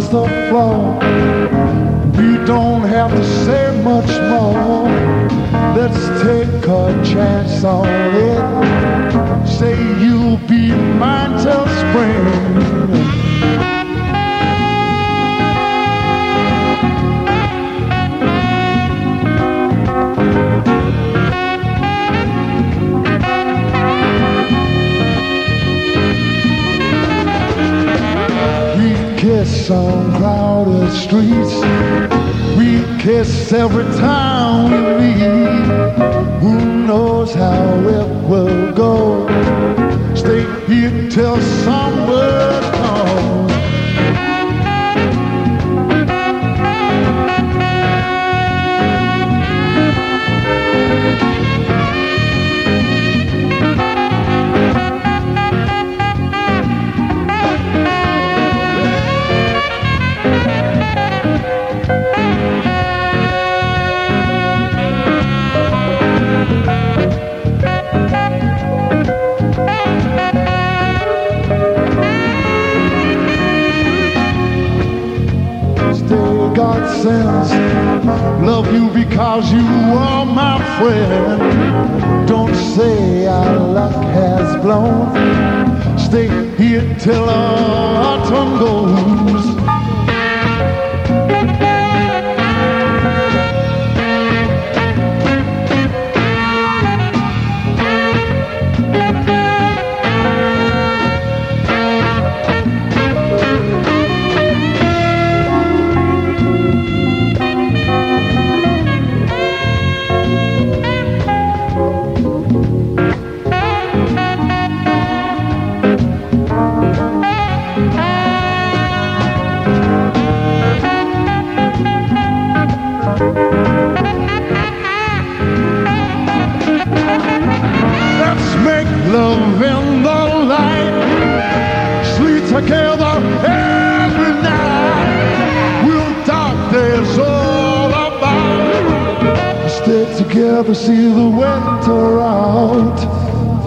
across the floor. We don't have to say much more. Let's take a chance on it. Say you'll be mine till spring. Kiss on crowded streets. We kiss every time we meet. Who knows how it will go? Stay here till summer comes. God sends love you because you are my friend. Don't say our luck has blown. Stay here till autumn goes. Love in the light, sleep together every night. We'll talk this all about. Stay together, see the winter out.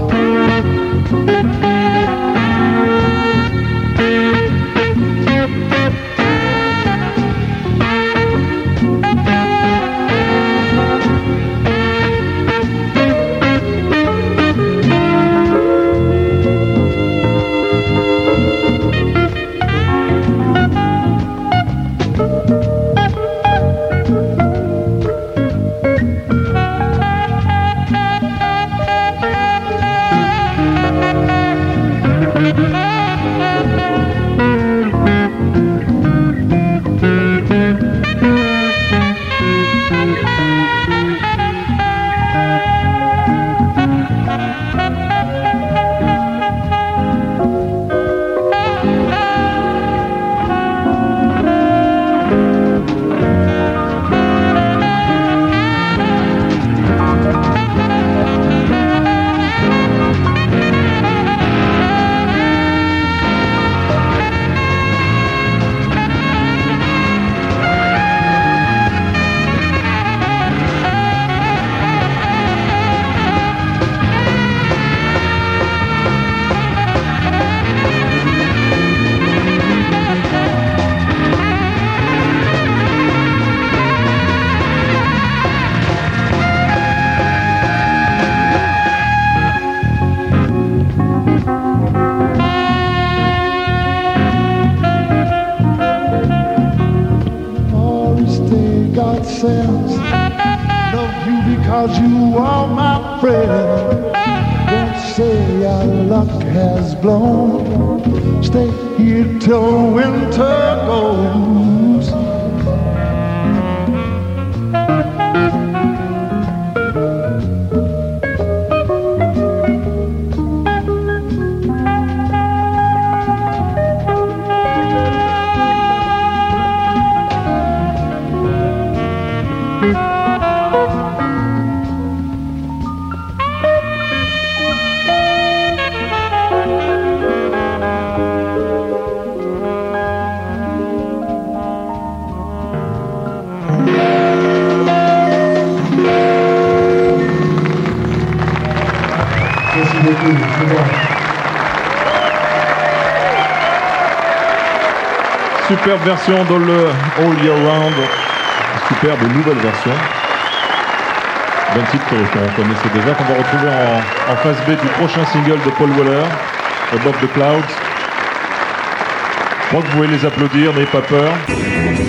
God sends love you because you are my friend. Don't say our luck has blown. Stay here till winter goes. superbe version de le All Year Round. Superbe nouvelle version. D'un titre qu'on connaissait déjà, qu'on va retrouver en face B du prochain single de Paul Weller, Above the Clouds. Je crois que vous pouvez les applaudir, n'ayez pas peur.